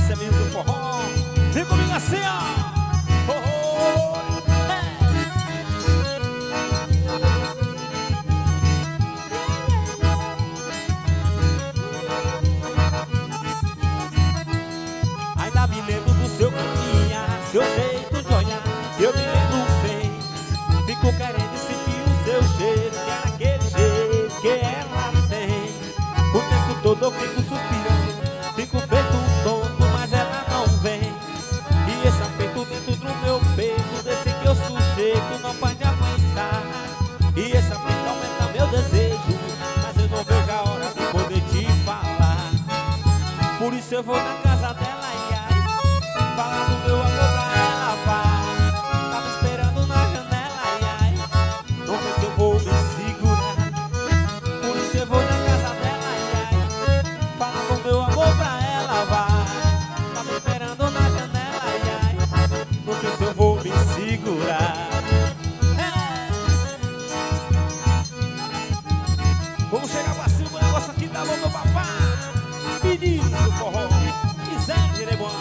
Esse é mesmo do forró. Vem comigo assim, ó. Ainda me lembro do seu caminhar, seu jeito de olhar, eu me lembro bem. Fico querendo sentir o seu cheiro, que era aquele jeito que ela tem. O tempo todo eu fico suspirando, fico feito um tonto, mas ela não vem. E esse aperto dentro do meu peito, desse que eu sujeito não pode aguentar. E esse aperto aumenta meu desejo, mas eu não vejo a hora de poder te falar. Por isso eu vou na casa dela, ai, ai, falar do meu amor pra ela, vai. Tava esperando na janela, ai, ai, não sei se eu vou me segurar. Por isso eu vou na casa dela, ai, ai, falar do meu amor pra ela, vai. Tava esperando na janela, ai, ai, não sei se eu vou me segurar. Vamos chegar pra cima, o negócio aqui tá bom, meu papá. Meninos do forró, quiser de Nebuá.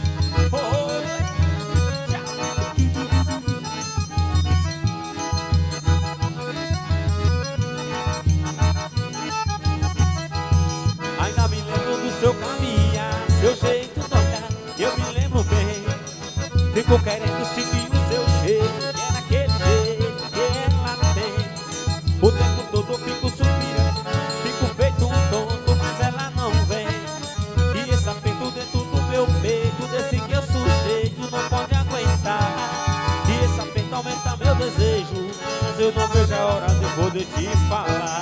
Ainda me lembro do seu caminhar, seu jeito de olhar, eu me lembro bem. Fico querendo sentir o seu cheiro, que é daquele jeito que ela tem. O tempo todo eu fico suspirando, fico feito um tonto, mas ela não vem. E esse aperto dentro do meu peito, desse que eu sujeito não pode aguentar. E esse aperto aumenta meu desejo, mas eu não vejo a hora de poder te falar.